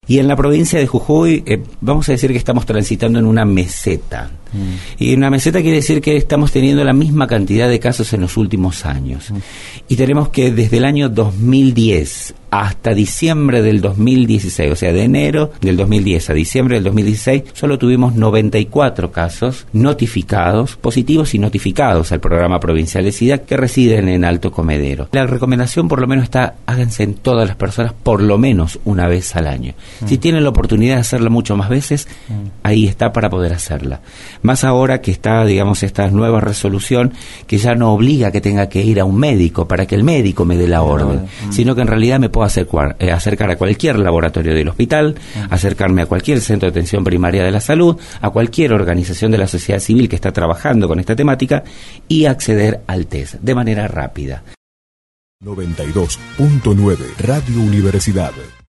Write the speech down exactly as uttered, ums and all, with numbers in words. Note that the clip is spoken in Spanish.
Y en la provincia de Jujuy, eh, vamos a decir que estamos transitando en una meseta. Mm. Y una meseta quiere decir que estamos teniendo la misma cantidad de casos en los últimos años. Mm. Y tenemos que desde el año dos mil diez hasta diciembre del dos mil dieciséis, o sea, de enero del dos mil diez a diciembre del dos mil dieciséis, solo tuvimos noventa y cuatro casos notificados, positivos y notificados al programa provincial de SIDA, que residen en Alto Comedero. La recomendación por lo menos está, háganse en todas las personas por lo menos una vez al año. Mm. Si tienen la oportunidad de hacerla mucho más veces, mm. ahí está para poder hacerla. Más ahora que está, digamos, esta nueva resolución que ya no obliga a que tenga que ir a un médico para que el médico me dé la orden, mm. sino que en realidad me puedo acercar, eh, acercar a cualquier laboratorio del hospital, mm. acercarme a cualquier centro de atención primaria de la salud, a cualquier organización de la sociedad civil que está trabajando con esta temática y acceder al test de manera rápida. noventa y dos punto nueve Radio Universidad.